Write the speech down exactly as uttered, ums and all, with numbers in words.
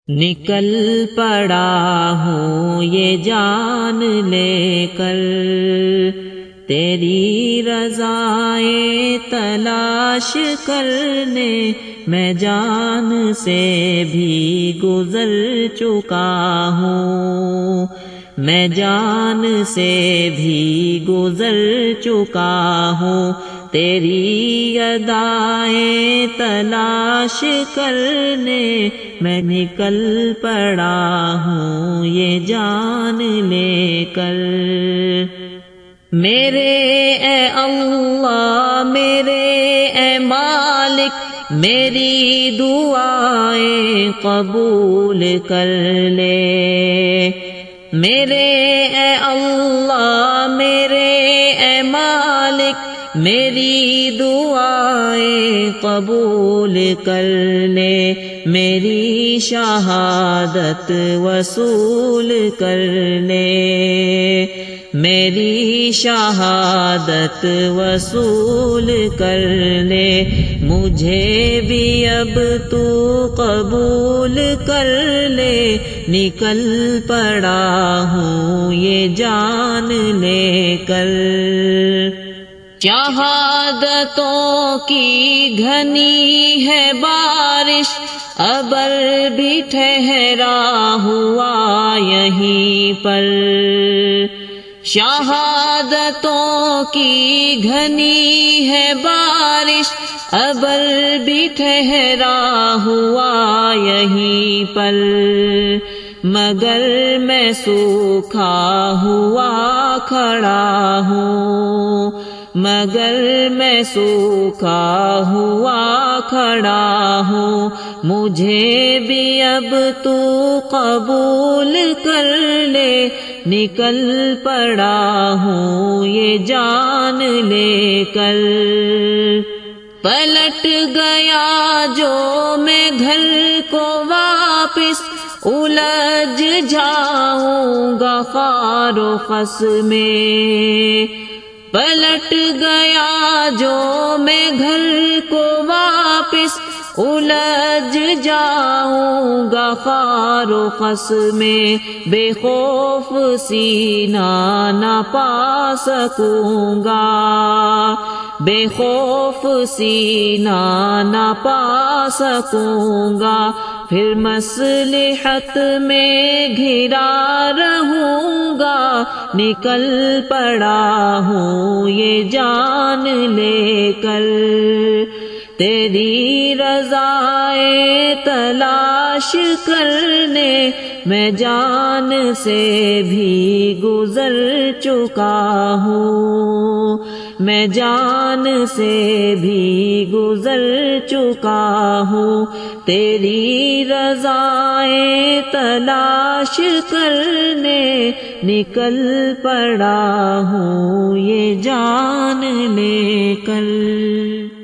نکل پڑا ہوں یہ جان لے کر، تیری رضائے تلاش کرنے میں جان سے بھی گزر چکا ہوں، میں جان سے بھی گزر چکا ہوں، تیری ادائیں تلاش کرنے میں نکل پڑا ہوں یہ جان لے کر۔ میرے اے اللہ میرے اے مالک میری دعائیں قبول کر لے، میرے اے اللہ میرے اے مالک میری دعائیں قبول کر لے، میری شہادت وصول کر لے، میری شہادت وصول کر لے، مجھے بھی اب تو قبول کر لے، نکل پڑا ہوں یہ جان لے کر۔ شہادتوں کی گھنی ہے بارش، ابر بھی ٹھہرا ہوا یہیں پر، شہادتوں کی گھنی ہے بارش، ابر بھی ٹھہرا ہوا یہیں پر، مگر میں سوکھا ہوا کھڑا ہوں، مگر میں سوکھا ہوا کھڑا ہوں، مجھے بھی اب تو قبول کر لے، نکل پڑا ہوں یہ جان لے کر۔ پلٹ گیا جو میں گھر کو واپس، الجھ جاؤں گا خار و خس میں، پلٹ گیا جو میں گھر کو واپس، الجھ جاؤں گا خار و خس میں، بے خوف سینہ نہ پا سکوں گا، بے خوف سینہ نہ پا سکوں گا، پھر مصلحت میں گھرا رہوں گا، نکل پڑا ہوں یہ جان لے کر، تیری رضائے تلاش کرنے میں جان سے بھی گزر چکا ہوں، میں جان سے بھی گزر چکا ہوں، تیری رضائے تلاش کرنے نکل پڑا ہوں یہ جان لے کر۔